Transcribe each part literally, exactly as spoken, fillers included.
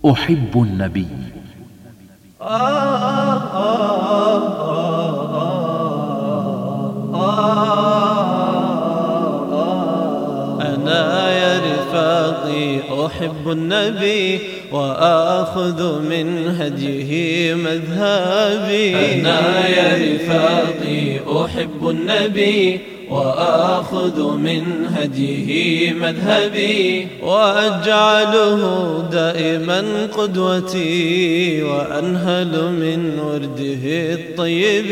أحب النبي. أنا يا رفاقي أحب النبي وآخذ من هديه مذهبي. أنا يا رفاقي أحب النبي وآخذ من هديه مذهبي، وأجعله دائما قدوتي وأنهل من ورده الطيب.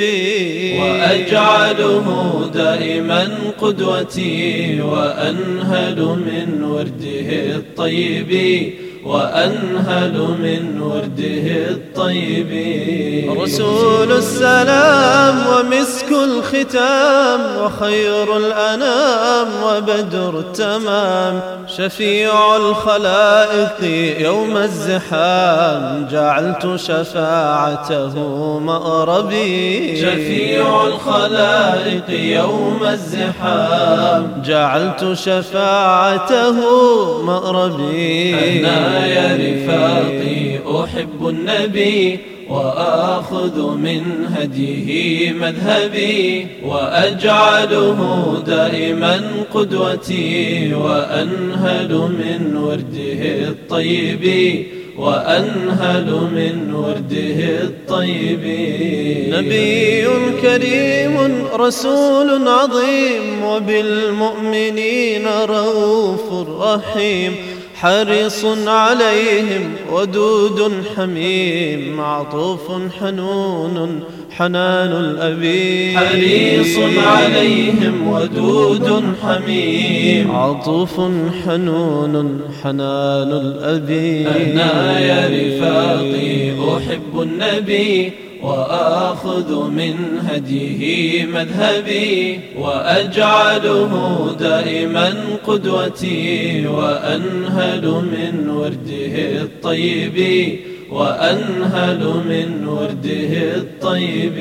وأجعله دائما قدوتي وأنهل من ورده الطيب، وأنهل من ورده الطيب. رسول السلام ومسك الختام وخير الأنام وبدر التمام، شفيع الخلائق يوم الزحام جعلت شفاعته مأربي. شفيع الخلائق يوم الزحام جعلت شفاعته مأربي. أنا يا رفاقي أحب النبي وآخذ من هديه مذهبي، وأجعله دائما قدوتي وأنهل من ورده الطيب، وأنهل من ورده الطيب. نبي كريم رسول عظيم وبالمؤمنين رؤوف رحيم، حريص عليهم ودود حميم، عطوف حنون حنان الأبي. حريص عليهم ودود حميم، عطوف حنون حنان الأبي. أنا يا رفاقي أحب النبي وآخذ من هديه مذهبي، وأجعله دائما قدوتي وأنهل من ورده الطيب، وأنهل من ورده الطيب.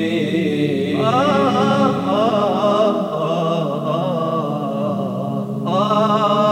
آه آه آه آه آه